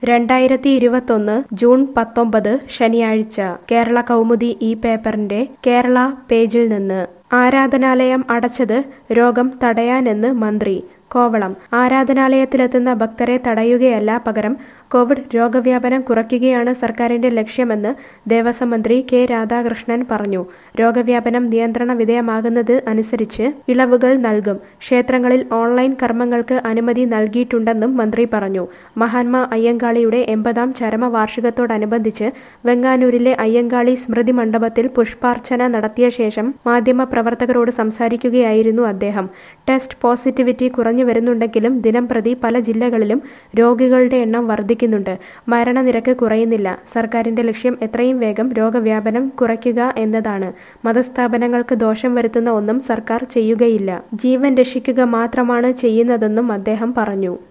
2021 June 19 ശനിയാഴ്ച കേരള കൗമുദി ഈ പേപ്പറിന്റെ കേരള പേജിൽ നിന്ന് ആരാധനാലയം അടച്ചത് രോഗം തടയാനെന്ന് മന്ത്രി കോവളം. ആരാധനാലയത്തിലെത്തുന്ന ഭക്തരെ തടയുകയല്ല, പകരം കോവിഡ് രോഗവ്യാപനം കുറയ്ക്കുകയാണ് സർക്കാരിന്റെ ലക്ഷ്യമെന്ന് ദേവസ്വം മന്ത്രി കെ രാധാകൃഷ്ണൻ പറഞ്ഞു. രോഗവ്യാപനം നിയന്ത്രണ വിധേയമാകുന്നത് അനുസരിച്ച് ഇളവുകൾ നൽകും. ക്ഷേത്രങ്ങളിൽ ഓൺലൈൻ കർമ്മങ്ങൾക്ക് അനുമതി നൽകിയിട്ടുണ്ടെന്നും മന്ത്രി പറഞ്ഞു. മഹാത്മാ അയ്യങ്കാളിയുടെ 80ാം ചരമവാർഷികത്തോടനുബന്ധിച്ച് വെങ്ങാനൂരിലെ അയ്യങ്കാളി സ്മൃതി മണ്ഡപത്തിൽ പുഷ്പാർച്ചന നടത്തിയ ശേഷം മാധ്യമപ്രവർത്തകരോട് സംസാരിക്കുകയായിരുന്നു അദ്ദേഹം. ടെസ്റ്റ് പോസിറ്റിവിറ്റി കുറഞ്ഞു വരുന്നുണ്ടെങ്കിലും ദിനംപ്രതി പല ജില്ലകളിലും രോഗികളുടെ എണ്ണം വർദ്ധിക്കുന്നുണ്ട്. മരണനിരക്ക് കുറയുന്നില്ല. സർക്കാരിന്റെ ലക്ഷ്യം എത്രയും വേഗം രോഗവ്യാപനം കുറയ്ക്കുക എന്നതാണ്. മതസ്ഥാപനങ്ങൾക്ക് ദോഷം വരുത്തുന്ന ഒന്നും സർക്കാർ ചെയ്യുകയില്ല. ജീവൻ രക്ഷിക്കുക മാത്രമാണ് ചെയ്യുന്നതെന്നും അദ്ദേഹം പറഞ്ഞു.